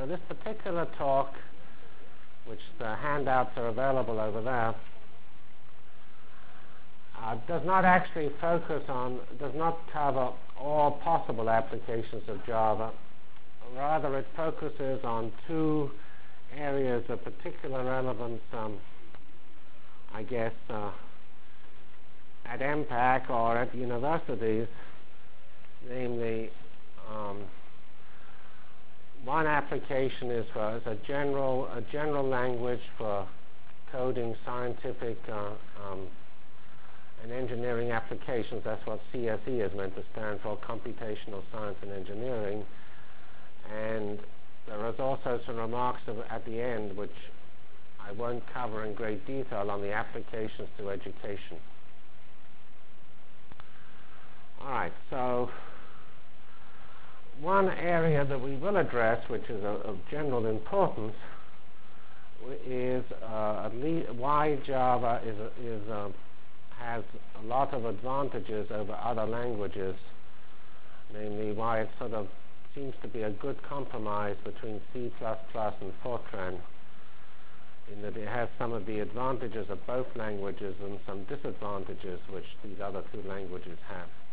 this particular talk, which the handouts are available over there, does not actually does not cover all possible applications of Java. Rather, it focuses on two areas of particular relevance, I guess, at MPAC or at universities, namely, one application is a general language for coding scientific and engineering applications. That's what CSE is meant to stand for, Computational Science and Engineering. And there is also some remarks at the end, which I won't cover in great detail, on the applications to education. All right, so one area that we will address, which is of general importance, is at least why Java has a lot of advantages over other languages, namely why it sort of seems to be a good compromise between C++ and Fortran, in that it has some of the advantages of both languages and some disadvantages which these other two languages have.